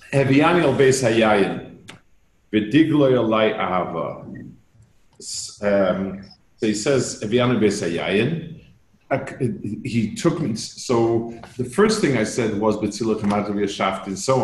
Heviani al beis hayayin, v'digloy alai ahava. So he says, Heviani beis hayayin. He took me. So the first thing I said was Betzila Tomato Yashaft and so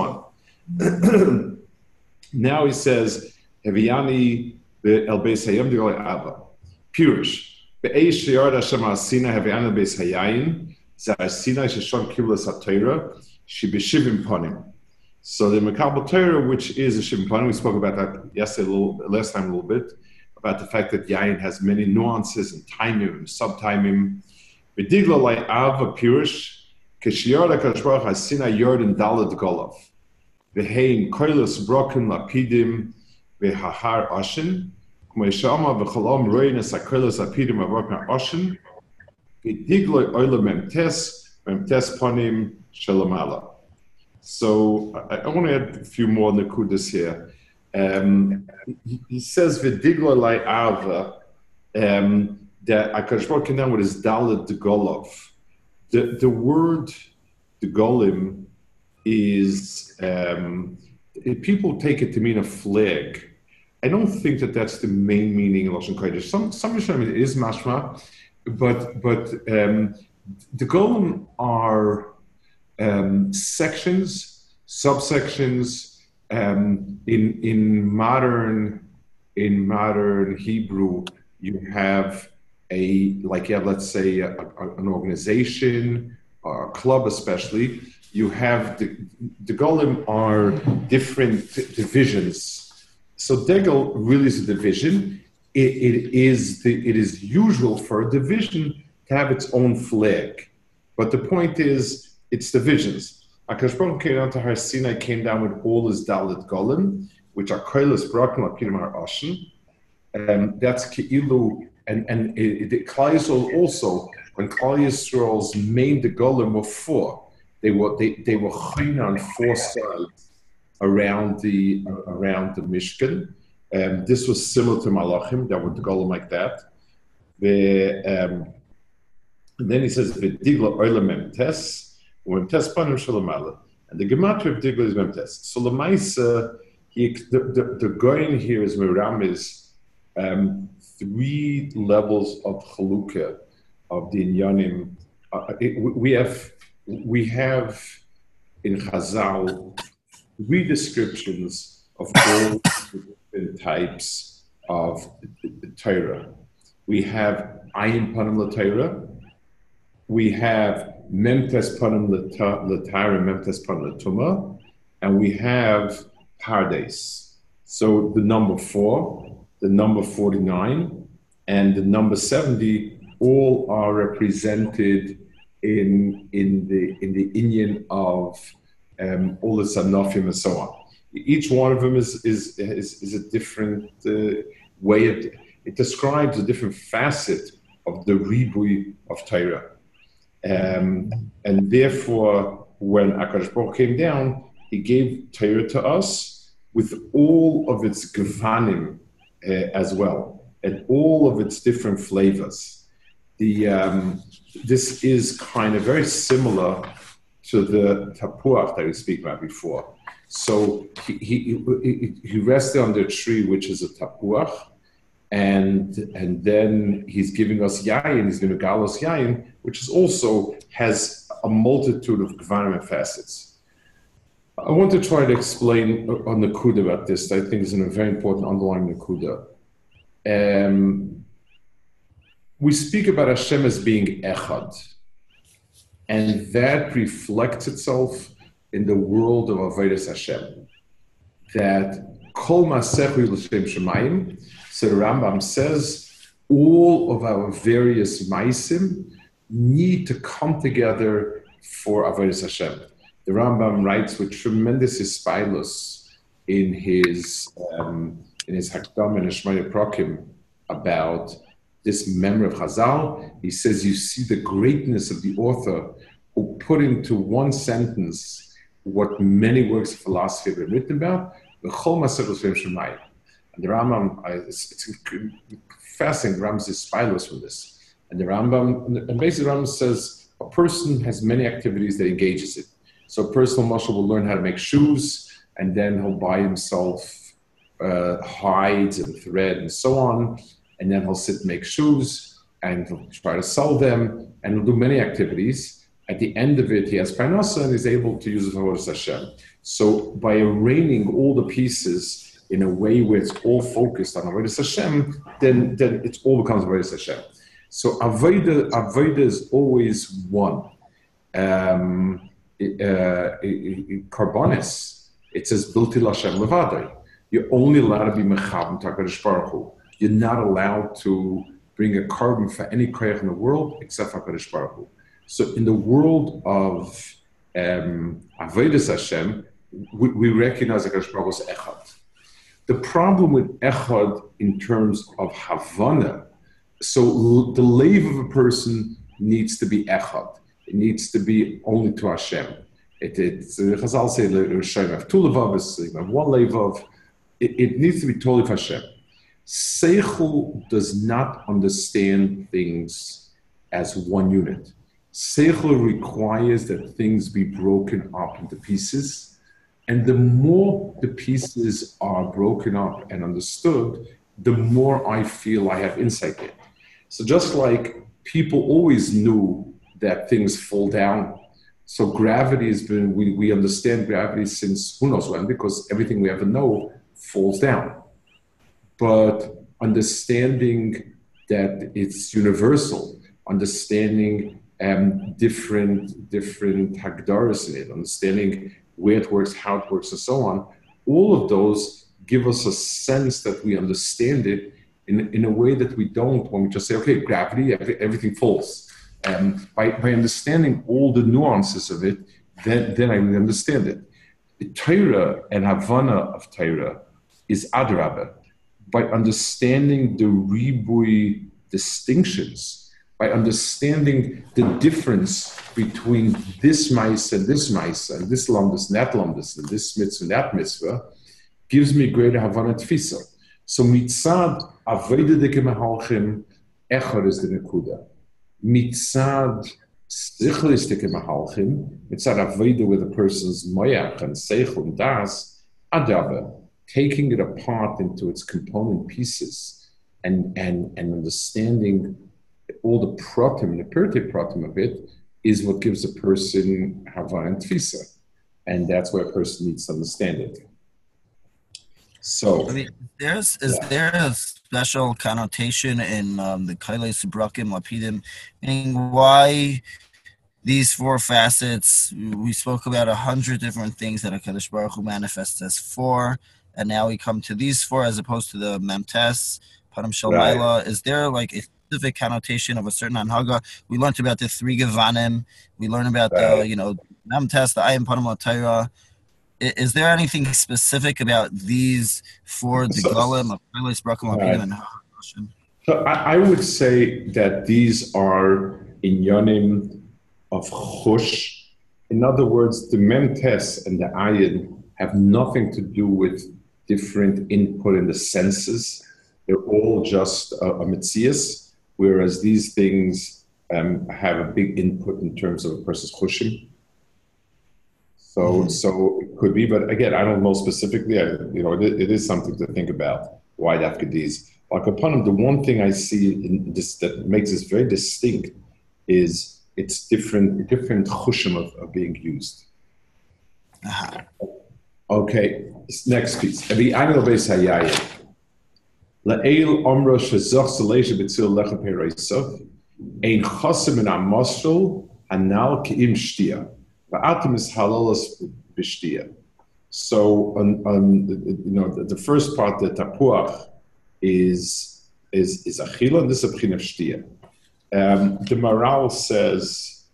on. Now he says, Heviani el beis hayim digloy ahava. Purish. Be'eish sheyard Hashem asina Heviani beis hayayin. Z'asina sheshon kiblas ha'Torah. She b'shivim ponim. So the Mekabel Torah, which is a Shivim Ponim, we spoke about that yesterday, last time a little bit, about the fact that Yayin has many nuances and timing and subtiming. V'digla lai ava pirish, k'shiyar HaKadosh Baruch Hasina yord and dalad golov. V'hein koilos broken lapidim v'hahar oshin. K'may shama v'cholom royin es ha-koilos lapidim v'avokna oshin. V'digla oila memtes ponim shalamala. So I want to add a few more nekudas here. He says v'digla lai ava that HaKadosh Baruch Hu with his dalet golov. The word the golim is people take it to mean a flag. I don't think that that's the main meaning of Lashon Kodesh. Some Rishonim it is mashma, but the golim are sections, subsections. In modern Hebrew, you have let's say an organization or a club, especially. You have the golim are different divisions. So Degel really is a division. It is usual for a division to have its own flag, but the point is. It's divisions. HaKadosh Baruch Hu came down to Har Sinai, came down with all his Dalet Golim, which are Koilos Broken Lapidim Har Oshin. That's Ke'ilu, and Klal Yisrael also, when Klal Yisrael's main the Golim were four, they were chayna on four sides around the Mishkan. This was similar to Malachim, that were the Golim like that. And then he says, V'digla Oila Memtes. And the gematria of Digla is Memtes. So Lamaisa, the going here is Miram is 3 levels of Chalukah of the Inyanim. We have in Chazal 3 descriptions of all different types of Torah. We have Ayin Panim LaTorah. We have Memtes Panim L'Tara, Memtes Panim L'Tumah, and we have Pardes. So the number 4, the number 49, and the number 70 all are represented in the Inyan of all the Sanofim and so on. Each one of them is a different way of it describes a different facet of the Ribui of Torah. And therefore, when HaKadosh Baruch Hu came down, he gave Torah to us with all of its gevanim as well, and all of its different flavors. This is kind of very similar to the tapuach that we speak about before. So he rested on the tree, which is a tapuach, and then he's giving us yayin. He's going to gal us yayin, which is also has a multitude of gevanim and facets. I want to try to explain on the Nakuda about this. I think is a very important underlying Nakuda. We speak about Hashem as being Echad, and that reflects itself in the world of Avodas Hashem. That Kol Masechu L'Shem Shemayim, so the Rambam says, all of our various Maisim need to come together for Avodas Hashem. The Rambam writes with tremendous ispilus in his Hakdam and Shmaya Prokim about this memory of Chazal. He says, you see the greatness of the author who put into one sentence what many works of philosophy have been written about. And the Rambam, it's fascinating, the Rambam's ispilus from this. And the Rambam, and basically the Rambam says, a person has many activities that engages it. So a person, Moshe, will learn how to make shoes, and then he'll buy himself hides and thread and so on, and then he'll sit and make shoes, and he'll try to sell them, and he'll do many activities. At the end of it, he has parnasa and is able to use it for Hashem. So by arranging all the pieces in a way where it's all focused on Avodas Hashem, then it all becomes Avodas Hashem. So Avodah is always one. Karbonis, it says Bilti Lashem Levadai. You're only allowed to be Mechabim Takarish Baruch Hu. You're not allowed to bring a carbon for any koyach in the world except for HaKadosh Baruch Hu. So in the world of Avodas Hashem, we recognize HaKadosh Baruch Hu as Echad. The problem with Echad in terms of Havana, so the lave of a person needs to be Echad. It needs to be only to Hashem. Chazal say, Hashem have two levavos, you have one levav. It needs to be totally for Hashem. Seichel does not understand things as one unit. Seichel requires that things be broken up into pieces, and the more the pieces are broken up and understood, the more I feel I have insight in. So just like people always knew that things fall down, so gravity has been, we understand gravity since who knows when, because everything we ever know falls down. But understanding that it's universal, understanding different hagdaras in it, understanding where it works, how it works, and so on, all of those give us a sense that we understand it in a way that we don't when we just say, okay, gravity, everything falls. By understanding all the nuances of it, then I understand it. The Torah and Havana of Torah is Adrabah. By understanding the ribui distinctions, by understanding the difference between this mice and this mice, and this lumdus and that lumdus, and this mitzvah and that mitzvah, gives me greater Havana Tfisa. So mitzad Avodah deke mehalchim, Echad is the Nekuda. Mitzad Sichlis deke mehalchim, mitzad Avodah with a person's moyach and seichel and das, Adrabah, taking it apart into its component pieces and understanding all the pratim and the pirtei pratim of it is what gives a person Havana and Tfisa. And that's where a person needs to understand it. So, I mean, is there a special connotation in the Kailei Subrakim, Lapidim, meaning why these four facets? We spoke about 100 different things that HaKadosh Baruch Hu manifests as four, and now we come to these four as opposed to the Memtes, Padam Shel Maila. Is there like a specific connotation of a certain anhaga? We learned about the three Gevanim. We learned about the, Memtes, the Ayim Padam Torah. Is there anything specific about these four Degalim of Kailei Subrakim, Lapidim, and Hashem? So I would say that these are inyanim of chush. In other words, the Memtes and the Ayin have nothing to do with different input in the senses. They're all just a mitzias, whereas these things have a big input in terms of a person's chushim. So it could be, but again, I don't know specifically. It is something to think about. Why Dafkadiz? Like upon him, the one thing I see in this that makes this very distinct is it's different chushim of being used. Okay, next piece. Every annual base hayayim. La'el omra shezach seleisha b'tzil lechem pereisov ein chosim in amosel anal keim shtia. So, the first part, the tapuach, is achila, and this is a b'chin of shtia. The Maral says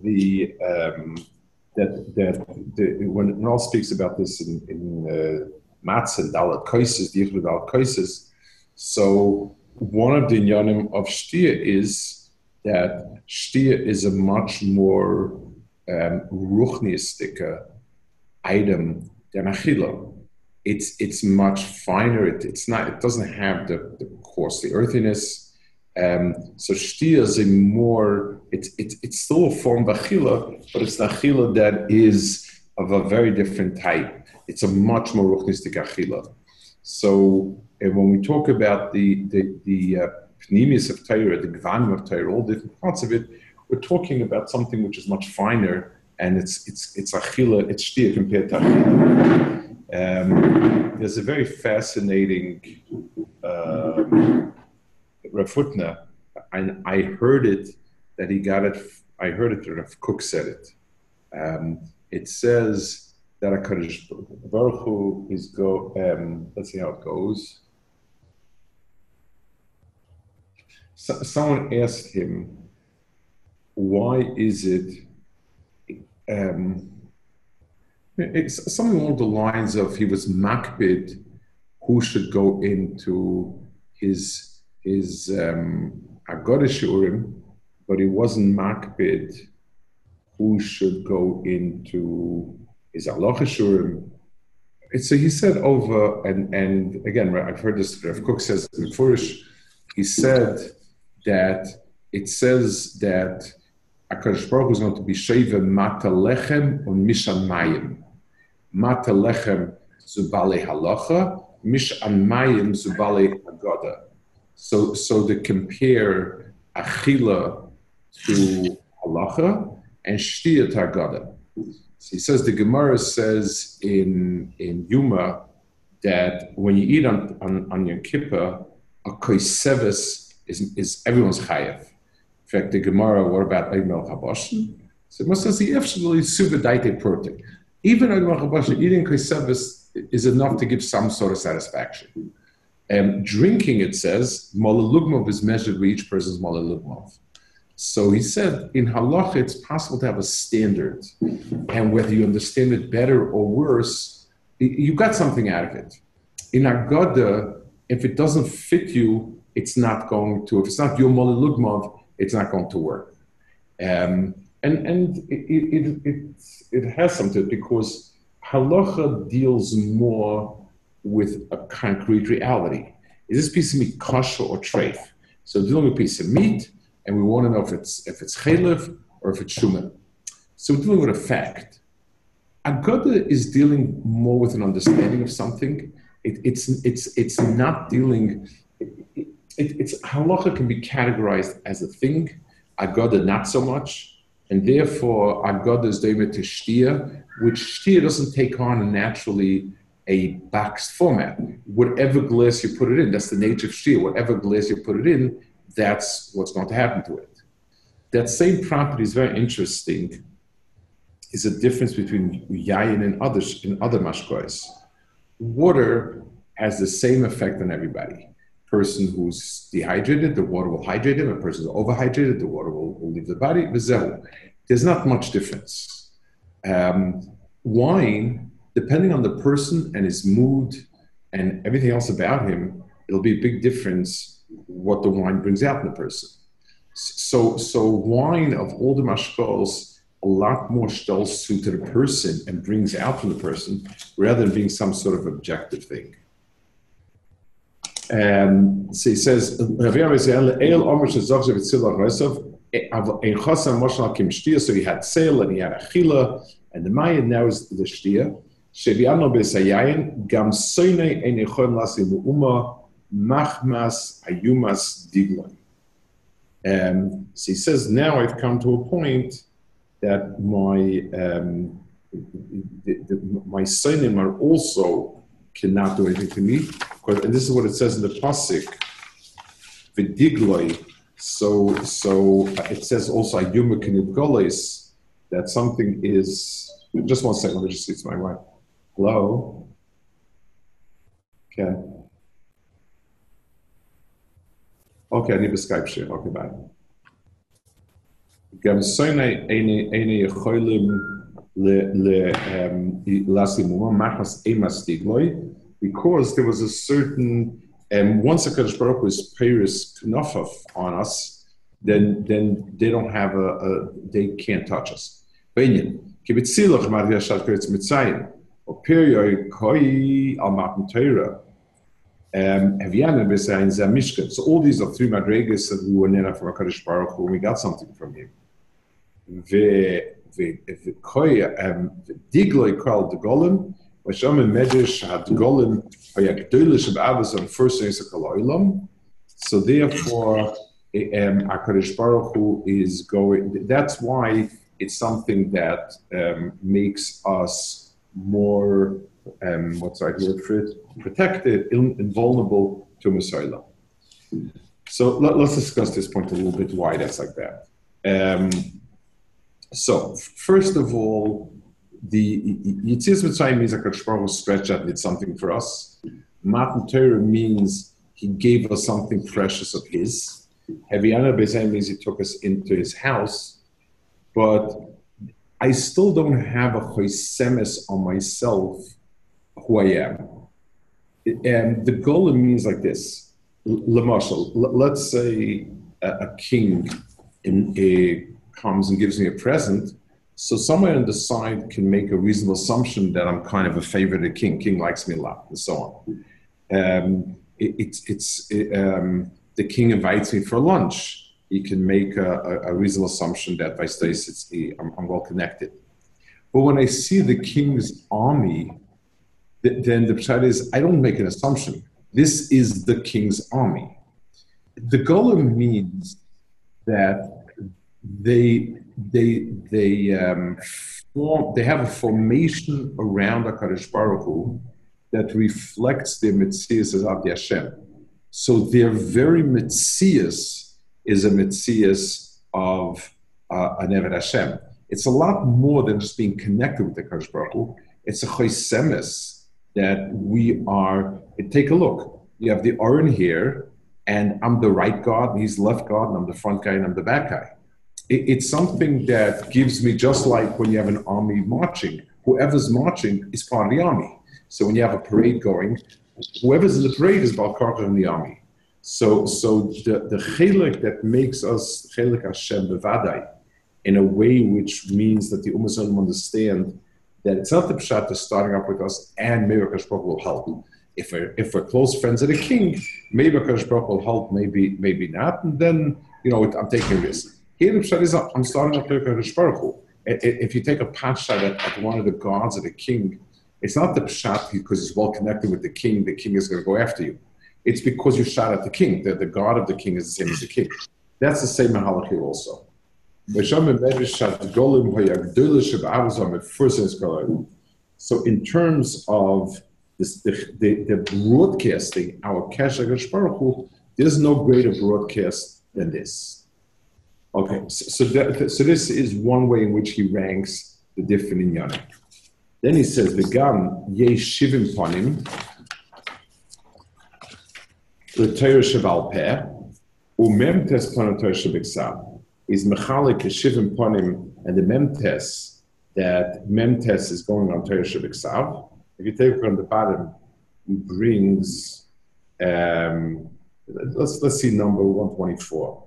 that when Maral speaks about this in Matzah and Dalat Kaisis, the Yichud Dalat Kaisis, so one of the inyanim of shtia is that shtia is a much more ruchniistic item than achila. It's much finer. It doesn't have the coarse, the earthiness. So shtia is a more. It's still a form of achila, but it's an achila that is of a very different type. it's a much more ruchnistic achila. So when we talk about the pneumius of Torah, the gvanim of Torah, all different parts of it, we're talking about something which is much finer, and it's achila, it's shtia compared to achila. There's a very fascinating Rav Hutner, and I heard it that he got it. I heard it that Rav Kook said it. It says that HaKadosh Baruch Hu is let's see how it goes. Someone asked him, why is it, it's something along the lines of he was makbid who should go into his Agoda Shurim, but he wasn't makbid who should go into his Aloha Shurim. So he said over, and again, I've heard this, Rav Kook says in Furish, he said that it says that HaKadosh Baruch Hu is going to be sheva mata lechem on mishan mayim. Mata lechem zubale halacha, mishan mayim zubale agoda. So to compare achila to halacha and shtia to agoda. So he says the Gemara says in Yuma that when you eat on Yom Kippur, a koiseves is everyone's chayav. In fact, the Gemara, what about Eimel Chaboshin? So it must say the absolutely super daite protein. Even Eimel Chaboshin, eating koiseves is enough to give some sort of satisfaction. Drinking, it says, Molalugmov is measured with each person's Molalugmov. So he said, in halacha, it's possible to have a standard, and whether you understand it better or worse, you got something out of it. In Agoda, if it doesn't fit you, it's not going to. If it's not your Molalugmov, it's not going to work. And it has something to it because halacha deals more with a concrete reality. Is this piece of meat kosher or treif? So we're dealing with a piece of meat, and we want to know if it's chaylev or if it's shuman. So we're dealing with a fact. Agoda is dealing more with an understanding of something. It's not dealing. It's halacha can be categorized as a thing. Agoda not so much, and therefore Agoda is doimed to shtia, which shtia doesn't take on naturally a boxed format. Whatever glass you put it in, that's the nature of shtia. Whatever glass you put it in, that's what's going to happen to it. That same property is very interesting. Is a difference between yayin and other mashkois. Water has the same effect on everybody. Person who's dehydrated, the water will hydrate him. A person who's overhydrated, the water will leave the body. There's not much difference. Wine, depending on the person and his mood and everything else about him, it'll be a big difference what the wine brings out in the person. So wine of all the mashkos, a lot more stolz to the person and brings out from the person rather than being some sort of objective thing. So he says, so he had sale and he had achila, and the Maya now is the shtia. Gam soine ein echon lasim u'uma machmas ayumas diglon. So he says, now I've come to a point that my sonim are also cannot do anything to me. And this is what it says in the pasuk, v'digloi. So it says also ayuma kinibgoles, that something is. Just 1 second. Let me just see. It's my wife. Hello. Okay. Okay, I need a Skype share. Okay, bye. Because there was a certain, once a Kadosh Baruch Hu is Peiris Knofaf on us, then they don't have they can't touch us. So all these are 3 madregas that we were nena from HaKadosh Baruch Hu, and we got something from him. When Vasham Medrash had Golem Hayakdulish of Abbas on first Olam. So therefore, HaKadosh Baruch Hu is going. That's why it's something that makes us more what's the right word for it? Protected, invulnerable to Messiah. So let's discuss this point a little bit, why that's like that. So first of all, the Yetzias Mitzrayim means HaKadosh Baruch Hu stretched out and did something for us. Matan Torah means he gave us something precious of his. Heviana Bezayim means he took us into his house. But I still don't have a choisemes on myself who I am. And the golem means like this. Lamashal, let's say a king comes and gives me a present. So somewhere on the side can make a reasonable assumption that I'm kind of a favorite of the king. King likes me a lot, and so on. The king invites me for lunch. You can make a reasonable assumption that by stays I'm well connected. But when I see the king's army, then the pshat is I don't make an assumption. This is the king's army. The golem means that they have a formation around HaKadosh Baruch Hu that reflects their Metzias as Abdi Hashem. So their very Metzias is a Metzias of an Eved Hashem. It's a lot more than just being connected with the HaKadosh Baruch Hu. It's a choisemes that we are. Take a look. You have the Aron here, and I'm the right guard, and he's the left guard, and I'm the front guy, and I'm the back guy. It's something that gives me, just like when you have an army marching, whoever's marching is part of the army. So when you have a parade going, whoever's in the parade is Baal Karka in the army. So the chelik that makes us chelik Hashem bevadai, in a way which means that the Ummah understand that it's not the pshat that's starting up with us, and maybe HaKadosh Baruch Hu will help. If we're close friends of the king, maybe HaKadosh Baruch Hu will help, maybe not, and then I'm taking a risk. Here the pshat is I'm starting up with HaKadosh Baruch Hu. If you take a pot shot at one of the guards of the king, it's not the pshat because he's well connected with the king is going to go after you. It's because you shot at the king. The guard of the king is the same as the king. That's the same mahalach here also. So in terms of this, the broadcasting, our Kesher Baruch Hu, there's no greater broadcast than this. Okay, so this is one way in which he ranks the different inyanim. Then he says, "V'gam yesh shivim panim l'Torah sheval peh u'memtes panim Torah shebiksav." Is mechalik shivim panim, and the memtes that memtes is going on Torah shebiksav. If you take it on the bottom, he brings let's see number 124.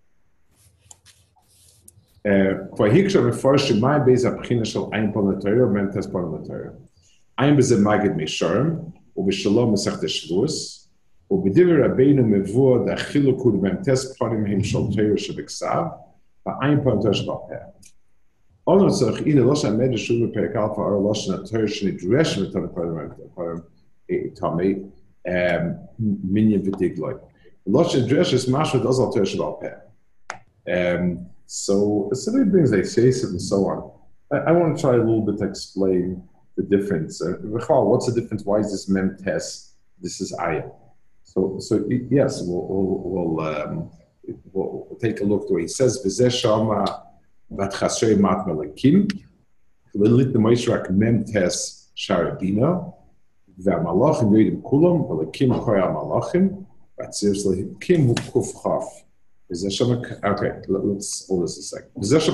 Vahiksha mefarshim my beis abchina shel ein panim Torah memtes panim Torah. Ein b'zeh magid misharim u'b'shalom mesech Shavuos u'b'divrei Rabbeinu mevuah da'achiluk u'memtes panim him shel Torah shebiksav. Ein panim Torah shebal peh. Ono tzarich either loshen medrash shuv perek alpha or loshen Torah shnidresh v'tanim tamei minyan v'tigloi. Loshen dresh is mashma does al Torah shebal peh. So it brings like Shesed and so on. I want to try a little bit to explain the difference. What's the difference? Why is this mem test? This is ayin. So yes, we'll take a look to it. He says v'zeh shama vat chasrei mat melakim v'lit the moishrak mem test sharabina v'amalachim yodim kulam melakim koya malachim v'atzirus lehikim hu kuf chaf. Okay, let's hold this a second.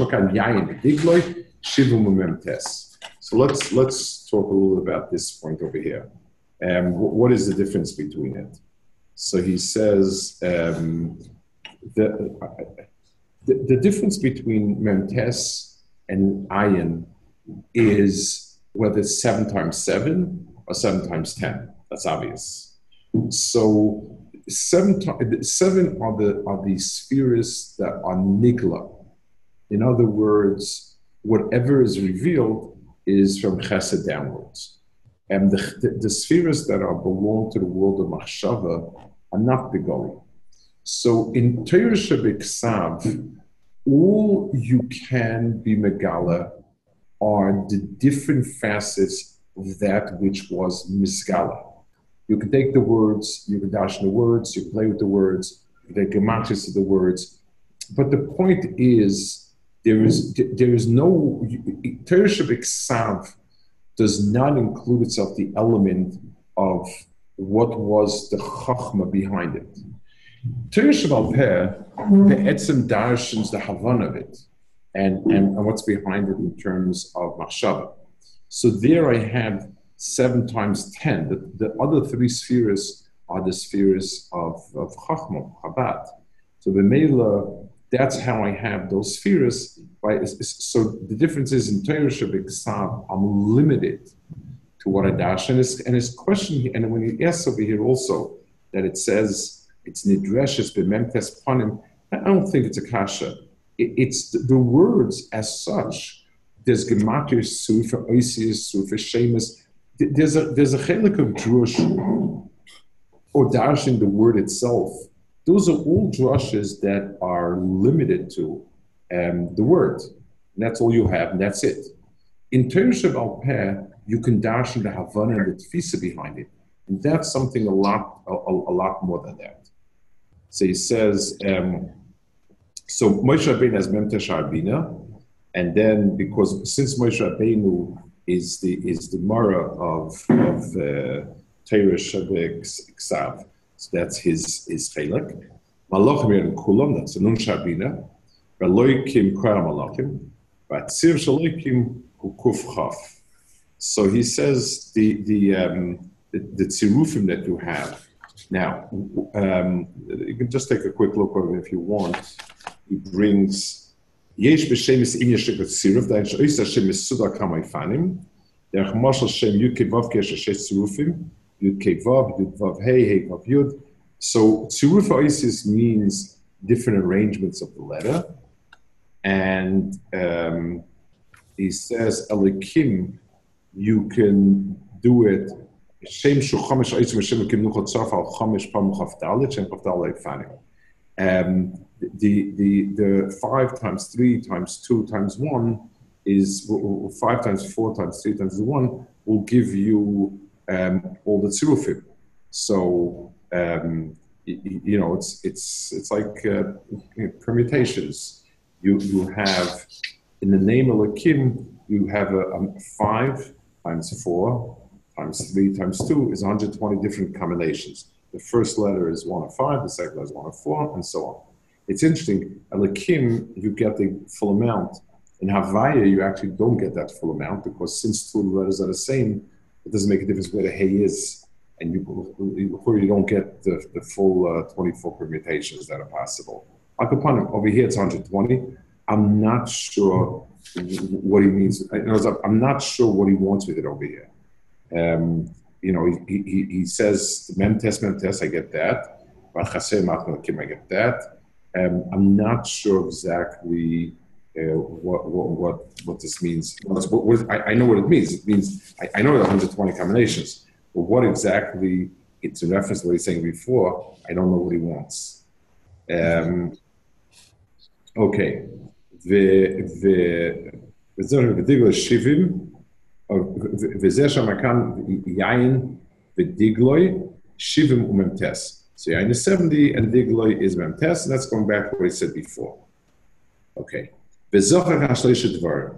So let's talk a little about this point over here. What is the difference between it? So he says the difference between memtes and ayin is whether it's 7 times 7 or 7 times 10. That's obvious. So seven are the spheres that are nigla. In other words, whatever is revealed is from chesed downwards. And the spheres that are belong to the world of Machshava are not Begoli. So in Torah Shebiksav, all you can be Megala are the different facets of that which was Misgala. You can take the words, you can dash the words, you can play with the words, you can take gematris of the words. But the point is, there is no, Torah Shebiksav does not include itself the element of what was the chachma behind it. Torah Shebal Peh, the etzem darshans, the havan of it, and what's behind it in terms of machshava. So there I have 7 times 10. The other 3 spheres are the spheres of chachma, Chabad. So the Mela, that's how I have those spheres. Right? So the difference is in Torah Shebiksav, I'm limited to what I dash. And his question, and when he asks over here also, that it says it's nidreshes b'memtes panim, I don't think it's a kasha. It's the words as such. There's gematria sufa, oisius sufa, shemus. There's a chelik of drush or dashing the word itself. Those are all drushes that are limited to the word. And that's all you have, and that's it. In Torah Shebal Peh, you can dash in the Havana and the Tfisa behind it. And that's something a lot more than that. So he says, so Moshe Rabbeinu has Memtesh Arbina, and then because since Moshe Rabbeinu is the Mara of Torah Shebiksav, so that's his chelek. Malachim and Kulam, that's a Nun Sharbina. Veloikim Kara Malachim, Vatzir Shaloikim Ukuf Chaf. So he says the tzirufim that you have. Now, you can just take a quick look at it if you want. He brings Yesh b'Shemis Inya Sheket Tziruf, that Ois Hashem Mesuda Kamaifanim, Derech Mashal Shem Yud Kevav Kesh Hashem Tzirufim, Yud Kevav, Yud Vav Hey, Hey Vav Yud. So Tziruf Oisis means different arrangements of the letter, and he says Elikim, you can do it. The 5 times 3 times 2 times 1 is 5 times 4 times 3 times 1 will give you all the tzirufim. So it's like permutations. You have in the name Elokim, you have a 5 times 4 times 3 times 2 is 120 different combinations. The first letter is 1 of 5, the second letter is 1 of 4, and so on. It's interesting. Elokim, you get the full amount. In Havaya, you actually don't get that full amount because since 2 letters are the same, it doesn't make a difference where the hey is, and you don't get the full 24 permutations that are possible. Over here, it's 120. I'm not sure what he means. I'm not sure what he wants with it over here. He says memtes, I get that. I get that. I'm not sure exactly what this means. I know what it means. It means I know there are 120 combinations, but what exactly it's in reference to what he's saying before, I don't know what he wants. Okay. ודיגלה 70, וזה שם כאן יין ודיגלוי 70 וממתס. So yain is 70 and digloi is memtes, and that's going back to what he said before. Okay. V'zocher ha'shleisha dvar.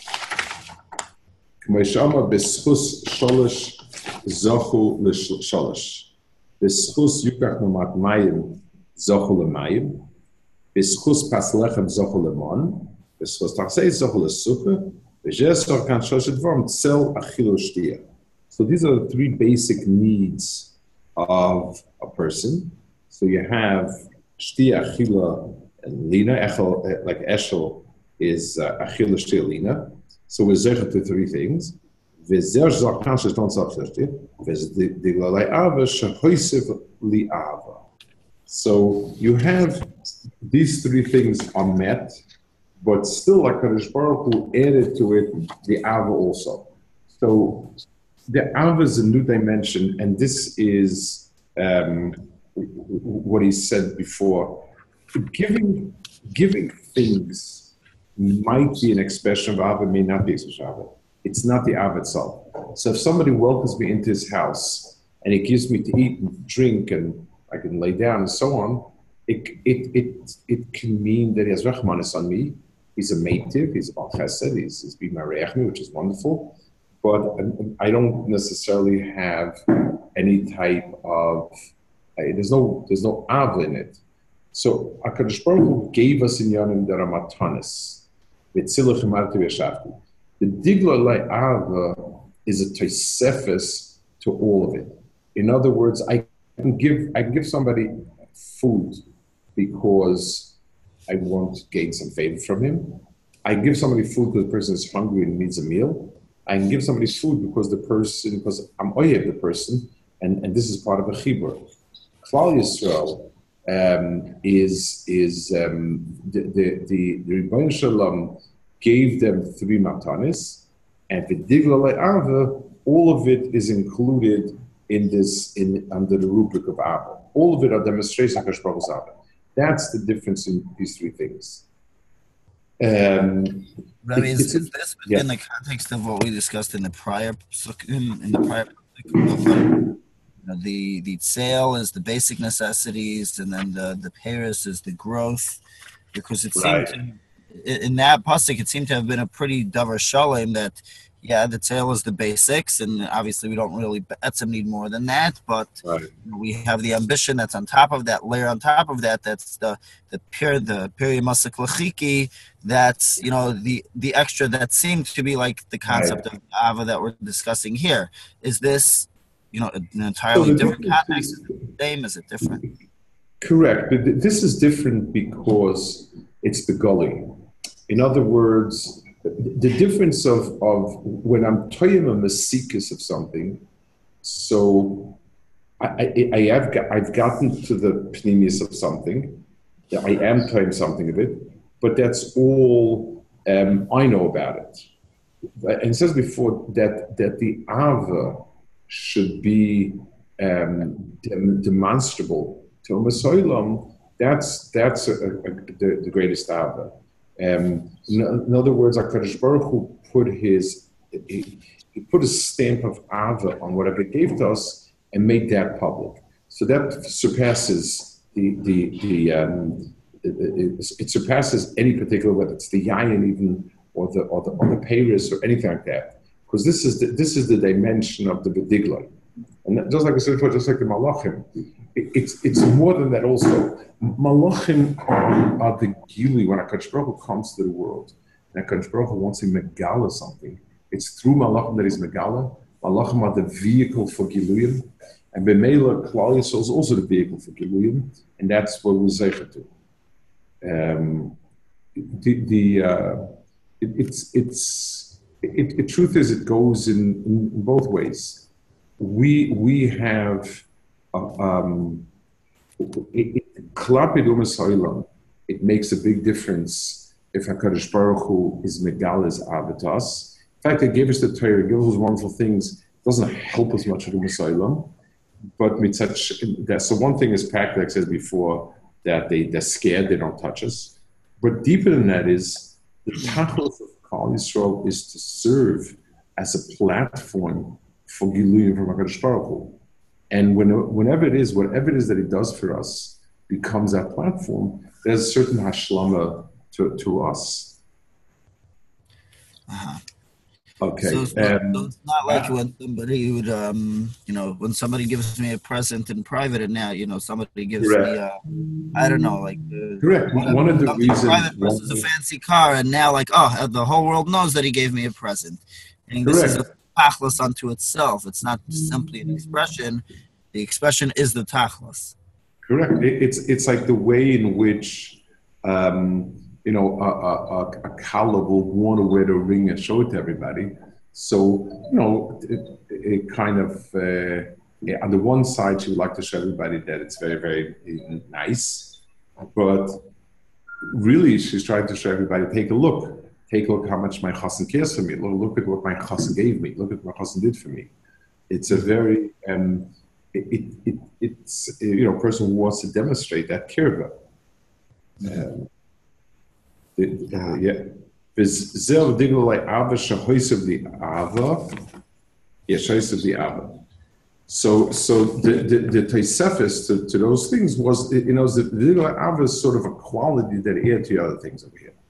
K'may shama b'schus sholosh zochu l'sholosh. B'schus yukach nomat mayim zochu l'mayim. B'schus pas lechem zochu l'mon. B'schus tachsei zochu l'sucha. V'zeh kan shlosh dvar tzel achilo shtia. So these are the 3 basic needs of a person. So you have shtia, achila, and lina. Echel, like eshel, is achila, shtia, lina. So we're zecher to 3 things. V'zer zakhan sheshton tzachshtia. V'zdiglai ava shehoisiv li ava. So you have these 3 things are met, but still, like Kadosh Baruch Hu added to it the ava also. So the Ava is a new dimension, and this is what he said before. Giving things might be an expression of Ava, may not be an expression of Ava. It's not the Ava itself. So if somebody welcomes me into his house and he gives me to eat and drink and I can lay down and so on, it can mean that he has Rahmanis on me. He's a mative, he's Al Chesed, he's being Marechmi, which is wonderful. But I don't necessarily have any type of, there's no Ava in it. So HaKadosh Baruch Hu gave us in Yanim the Ramatanis. The Digla Ava is a Tosefes to all of it. In other words, I can give somebody food because I want to gain some favor from him. I can give somebody food because the person is hungry and needs a meal. I can give somebody food because I'm oyev the person, and this is part of a chibur. Klal Yisrael is the Rebbeinu Shalom gave them 3 matanis, and the Digla Ava, all of it is included under the rubric of Ava. All of it are demonstrations of Hakadosh Baruch Hu's Ava. That's the difference in these 3 things. Rabbi, is this within the context of what we discussed in the prior the sale is the basic necessities, and then the Paris is the growth, because it seemed in that pasuk it seemed to have been a pretty davar shalom that the sale is the basics, and obviously we don't really need more than that, but we have the ambition that's on top of that, layer on top of that, that's the peri masak lachiki, that's the extra that seems to be like the concept of Ava that we're discussing here. Is this an entirely different context? Is it the same? Is it different? Correct. This is different because it's the gully. In other words, the difference of when I'm toying a masikas of something, so I've gotten to the pneumius of something, I am toying something of it, but that's all I know about it. And it says before that the Ava should be demonstrable to Umm. That's the greatest Ava. In other words, HaKadosh Baruch Hu put a stamp of Ava on whatever he gave to us and made that public. So that surpasses it surpasses any particular, whether it's the Yayin even or the Paris or anything like that, because this is the dimension of the Bedigla. And just like I said before, just like the Malachim, it's more than that also. Malachim are the Gili when HaKadosh Baruch Hu comes to the world. And HaKadosh Baruch Hu wants to Megala something. It's through Malachim that he's Megala. Malachim are the vehicle for Giluyim. And B'meila, Klal Yisrael is also the vehicle for Giluyim. And that's what we're zeicher to. The truth is, it goes in both ways. We have it makes a big difference if HaKadosh Baruch Hu is Megalas Avatas. In fact, they gave us the Torah, gave us wonderful things. It doesn't help us much with Umasailam, but so one thing is practical, like I said before, that they're scared, they don't touch us. But deeper than that is the tachlis of Klal Yisrael is to serve as a platform for Giluyim from HaKadosh Baruch Hu. And whatever it is that he does for us becomes that platform, there's a certain hashlama to us. Uh-huh. Okay. So it's not like when somebody would, when somebody gives me a present in private, and now, somebody gives me, I don't know, like correct. One of the reasons private versus a fancy car, and now the whole world knows that he gave me a present. And this is a tachlis unto itself. It's not simply an expression. The expression is the tachlis. Correct. It's like the way in which a kala will want to wear the ring and show it to everybody. So it kind of on the one side she would like to show everybody that it's very, very nice, but really she's trying to show everybody, take a look how much my chassan cares for me. Look at what my chassan gave me. Look at what my chassan did for me. It's a very it's a person who wants to demonstrate that kirva. Yeah. So the Tosefos to those things was, the Digla Ava is sort of a quality that adds to other things over here.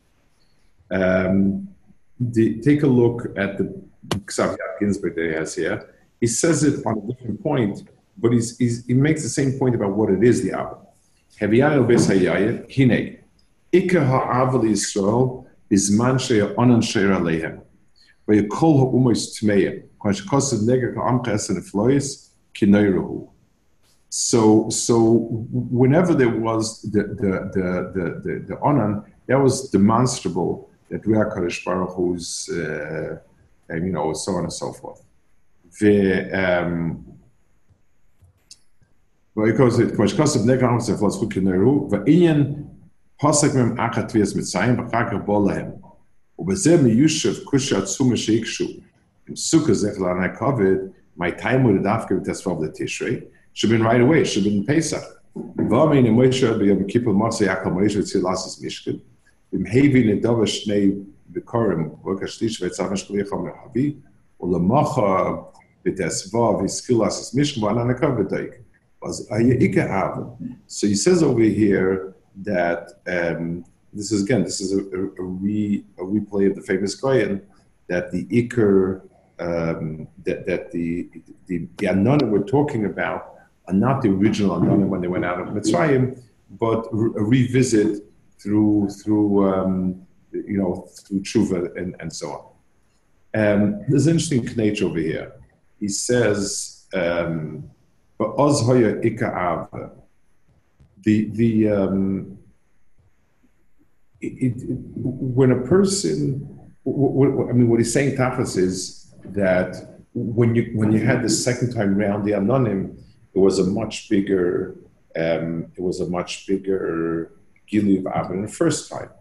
Take a look at the Xavier Ginsburg that he has here. He says it on a different point, but he makes the same point about what it is, the Ava. Heviyayu bes hayayit, hine. Ika ha'ava Yisrael is man sheya onan sheir aleihem. Vayikol ha'umois tmeya. When she kosev nega ka'amka esen eflois, kineiruhu. So whenever there was the onan, that was demonstrable that we are Kadosh Baruch Hu's, so on and so forth. Because it was of negative of what's good in the room, but Indian Pasek mem Akatvias mit Zayin, Bakaka Bolahem. Ubezem Yusuf Kushat Sumashikshu, Sukkah Zechlan COVID, my time would have given test for the Tishrei, should have been right away, should have been Pesach. Vamin and Moshe be a Kippur Moshe Yaakov Moshe Tzilas Mishkan. Im Hevi Nedava Shnei Bikorim, Vokashlish Vetzamash Klicham Havi, or Lamacha Vitesva, Viskilas Mishkan, Ananaka Vitaik. So he says over here that this is a replay of the famous Goyen, that the Iker that the Anonim we're talking about are not the original Anonim when they went out of Mitzrayim, but a revisit through tshuva and so on. There's an interesting knach over here. He says. When a person, what he's saying, Tachlis, is that when you had the second time round the Anonim, it was a much bigger Gili of Ava than the first time.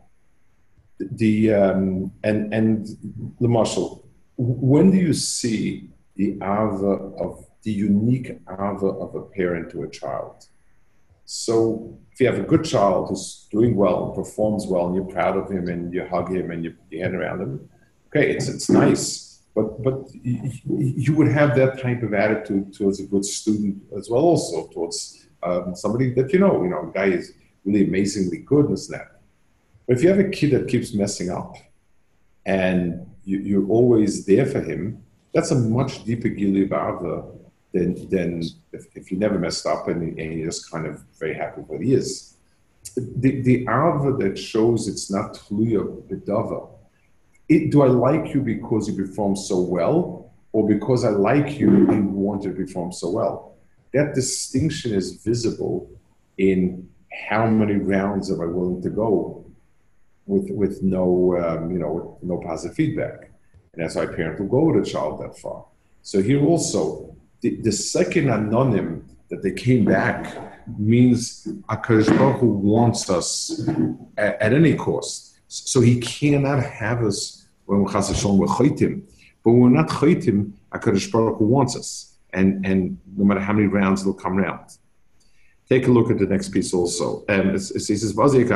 And the Marshal, when do you see the unique Ava of a parent to a child? So if you have a good child who's doing well and performs well and you're proud of him and you hug him and you hand around him, okay, it's nice. But you would have that type of attitude towards a good student as well, also towards somebody that a guy is really amazingly good and this and that. But if you have a kid that keeps messing up and you're always there for him, that's a much deeper Gili of Ava than if he never messed up and you're just kind of very happy with what he is. The Ava that shows it's not Tluya B'dava. Do I like you because you perform so well, or because I like you and want to perform so well? That distinction is visible in how many rounds am I willing to go with no positive feedback. And that's why a parent will go with a child that far. So here also, the second Anonim that they came back means HaKadosh Baruch Hu wants us at any cost. So he cannot have us when we're choitim. But when we're not choitim, HaKadosh Baruch Hu wants us. And no matter how many rounds they'll come around. Take a look at the next piece also. It says,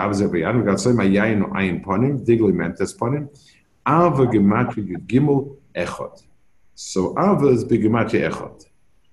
Ava gematria yud gimel echad. So Ava is begematria echad.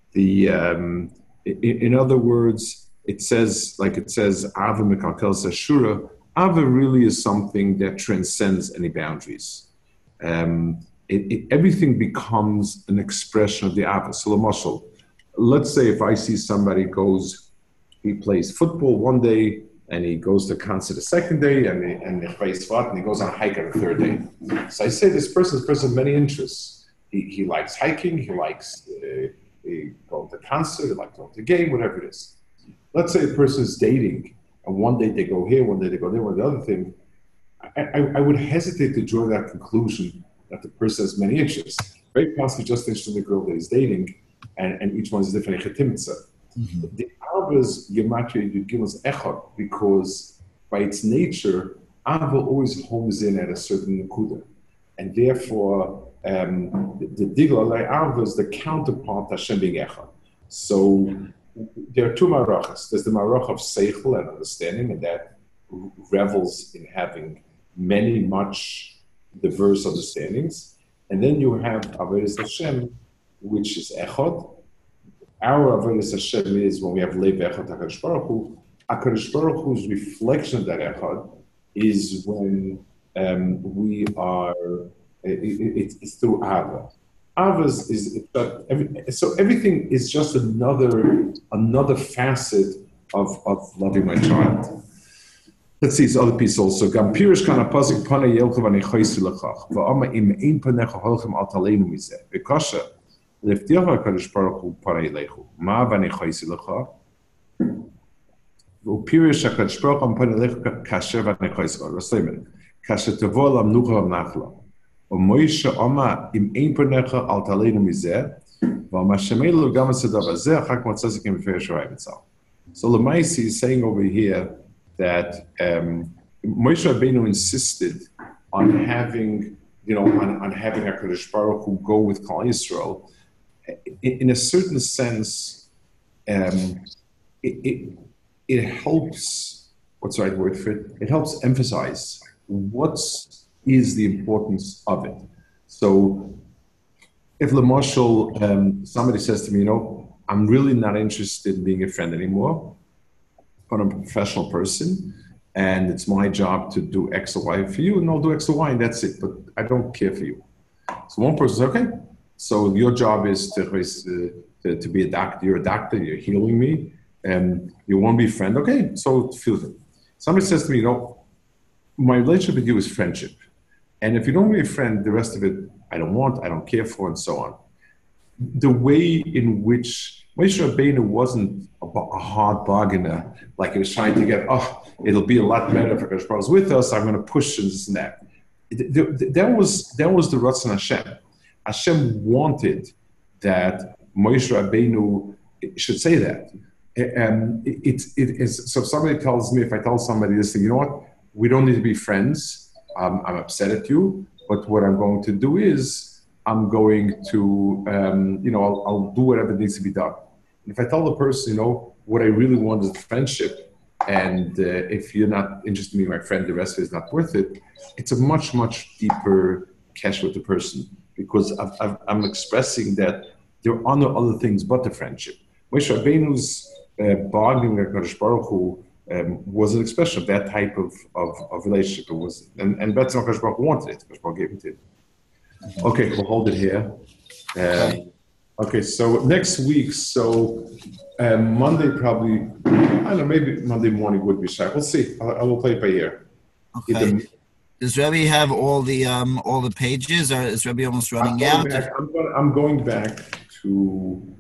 In other words, it says Ava mekalkel sashura. Ava really is something that transcends any boundaries. Everything becomes an expression of the Ava. So Lamashal, let's say if I see somebody he plays football one day, and he goes to concert the second day, and he goes on a hike on the third day. So I say this person is a person of many interests. He likes hiking, he likes going to concert, he likes going to game, whatever it is. Let's say a person is dating, and one day they go here, one day they go there, one the other thing. I would hesitate to draw that conclusion that the person has many interests. Very possibly just interested in the girl that he's dating, and each one is different. The Ava's Gematria Yud Gimel is Echad, because by its nature, Ava always homes in at a certain Nakuda. And therefore, the Digla Le'arva is the counterpart to Hashem being Echad. So there are two marachas. There's the marach of seichel and understanding, and that revels in having many, much diverse understandings. And then you have Avodas Hashem, which is Echad. Our Avodas Hashem is when we have Lev Echad HaKadosh Baruch Hu. HaKadosh Baruch Hu's reflection of that Echad is when we are, it's through Ava. Ava is so everything is just another facet of loving my child. Let's see, it's other piece also. Gam pirish kana pasik pana yelchav ani chaysi lechach. Va'ama im ein panecha holchem al taleinu mizeh. V'kasha leftiach HaKadosh Baruch Hu para ilechu. Ma v'ani chaysi lechach. V'pirish HaKadosh Baruch Hu pana ilechu kasher v'ani chaysi lechach. Rasleimen. Kasher tevo lam nucha v'nachla. V'moisha ama im ein panecha al taleinu mizeh. V'ama shemelu gam asadav azeh chak matzazikim v'fei shavai mitzal. So Lamaisi is saying over here that Moshe Rabbeinu insisted on having, on having HaKadosh Baruch Hu go with Klal Yisrael. In a certain sense, it helps. What's the right word for it? It helps emphasize what is the importance of it. So, if Lamashal, somebody says to me, I'm really not interested in being a friend anymore. I'm a professional person, and it's my job to do X or Y for you, and I'll do X or Y, and that's it. But I don't care for you. So one person says, okay, so your job is to be a doctor. You're a doctor. You're healing me, and you want to be a friend. Okay, so feel it. Somebody says to me, my relationship with you is friendship, and if you don't be a friend, the rest of it I don't want, I don't care for, and so on. The way in which Moshe Rabbeinu wasn't a hard bargainer, like he was trying to get, it'll be a lot better if HaKadosh Baruch Hu is with us, I'm going to push this and that. That was the Ratzon Hashem. Hashem wanted that Moshe Rabbeinu should say that. So if somebody tells me, if I tell somebody this thing, you know what, we don't need to be friends, I'm upset at you, but what I'm going to do is, I'm going to, I'll do whatever needs to be done. And if I tell the person, what I really want is friendship, and if you're not interested in being my friend, the rest of it is not worth it, it's a much, much deeper catch with the person, because I'm expressing that there are no other things but the friendship. Moshe Rabbeinu's bargaining with HaKadosh Baruch Hu was an expression of that type of relationship. It was, and that's what HaKadosh Baruch Hu wanted it. HaKadosh Baruch Hu gave it to him. Okay, we'll hold it here. Okay, so next week, Monday probably, I don't know, maybe Monday morning would be shy. We'll see. I will play it by ear. Okay. Does Rebbe have all the pages, or is Rebbe almost running out? I'm going back to,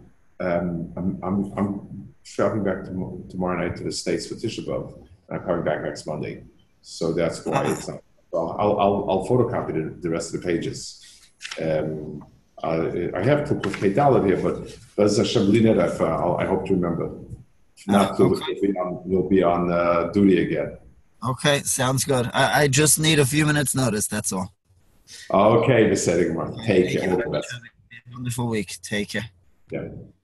I'm traveling back tomorrow night to the States for Tisha B'Av, and I'm coming back next Monday. So that's why it's not. I'll photocopy the rest of the pages. I have to put Kedalit here, but there's a Shablinetef. I hope to remember. If not, we'll be on duty again. Okay, sounds good. I just need a few minutes' notice. That's all. Okay, Besediger. Take care. Have a wonderful week. Take care. Yeah.